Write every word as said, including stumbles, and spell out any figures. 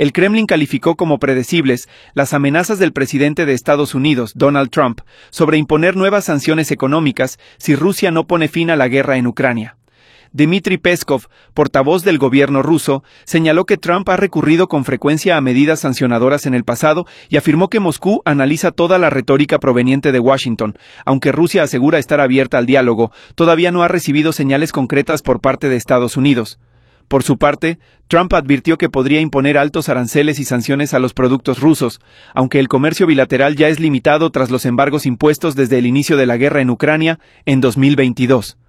El Kremlin calificó como predecibles las amenazas del presidente de Estados Unidos, Donald Trump, sobre imponer nuevas sanciones económicas si Rusia no pone fin a la guerra en Ucrania. Dmitry Peskov, portavoz del gobierno ruso, señaló que Trump ha recurrido con frecuencia a medidas sancionadoras en el pasado y afirmó que Moscú analiza toda la retórica proveniente de Washington. Aunque Rusia asegura estar abierta al diálogo, todavía no ha recibido señales concretas por parte de Estados Unidos. Por su parte, Trump advirtió que podría imponer altos aranceles y sanciones a los productos rusos, aunque el comercio bilateral ya es limitado tras los embargos impuestos desde el inicio de la guerra en Ucrania en dos mil veintidós.